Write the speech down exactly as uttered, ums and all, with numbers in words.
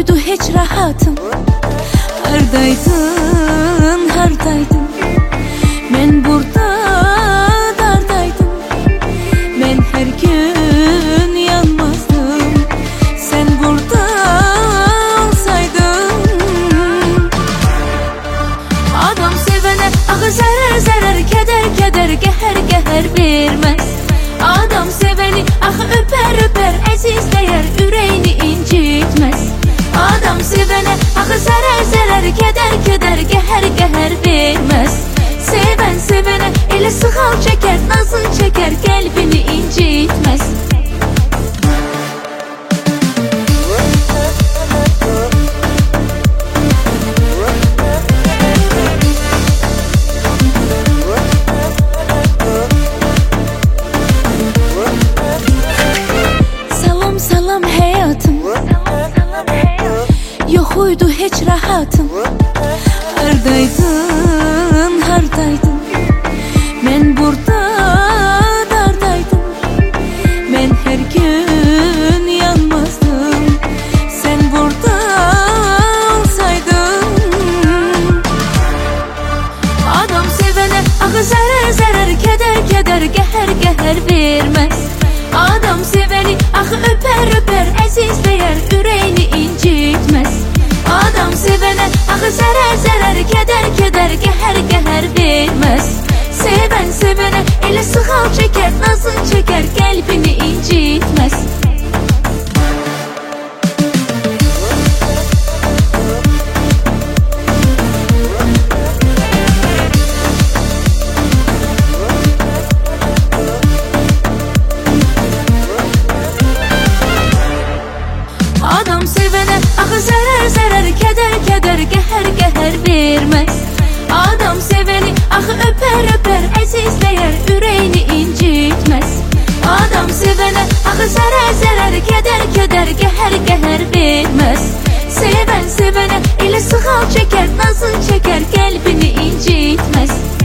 Yoxuydu heç rahatım. Hardaydın, hardaydın? Mən burada dardaydım. Mən hər gün yanmazdım, sən burada olsaydın. Adam sevənə axı zərər zərər, kədər kədər, qəhər qəhər verməz. Adam sevəni axı öpər öpər, əzizləyər, ürəyini incitməz. Adam sevənə axı zərər zərər, kədər kədər, qəhər qəhər verməz. Sevən sevənə elə sıxal çəkər, nazın çəkər, qəlbini incitməz. Salam salam həyatım, yoxuydu heç rahatım. Hardaydın, hardaydın? Mən burada dardaydım. Mən hər gün yanmazdım, sən burada olsaydın. Adam sevənə axı zərər zərər, kədər kədər, qəhər qəhər verməz. Adam sevəni axı öpər öpər, əzizləyər, ürəyini incitməz. Adam sevənə axı zərər zərər, kədər kədər, qəhər qəhər verməz. Sevən sevənə elə sıxal çəkər, nazın çəkər, qəlbini incitməz. Adam sevənə axı zərər zərər, kədər kədər, qəhər qəhər verməz. Adam sevəni axı öpər öpər, əzizləyər, ürəyini incitməz. Adam sevənə axı zərər zərər, kədər kədər, qəhər qəhər verməz. Sevən sevənə elə sıxal çəkər, nazın çəkər, qəlbini incitməz.